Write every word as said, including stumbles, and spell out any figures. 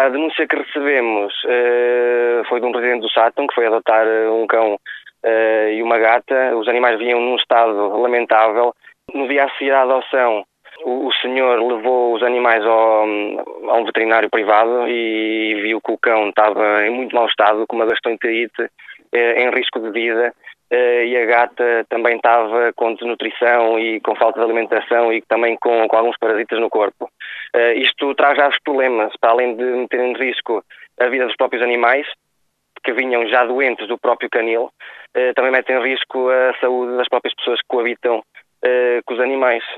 A denúncia que recebemos uh, foi de um residente do Sátão, que foi adotar um cão uh, e uma gata. Os animais vinham num estado lamentável. No dia a seguir à adoção, o, o senhor levou os animais ao, a um veterinário privado e viu que o cão estava em muito mau estado, com uma gastroenterite, uh, em risco de vida. Uh, e a gata também estava com desnutrição e com falta de alimentação e também com, com alguns parasitas no corpo. Uh, isto traz já os problemas, para além de meter em risco a vida dos próprios animais, que vinham já doentes do próprio canil, uh, também mete em risco a saúde das próprias pessoas que coabitam uh, com os animais.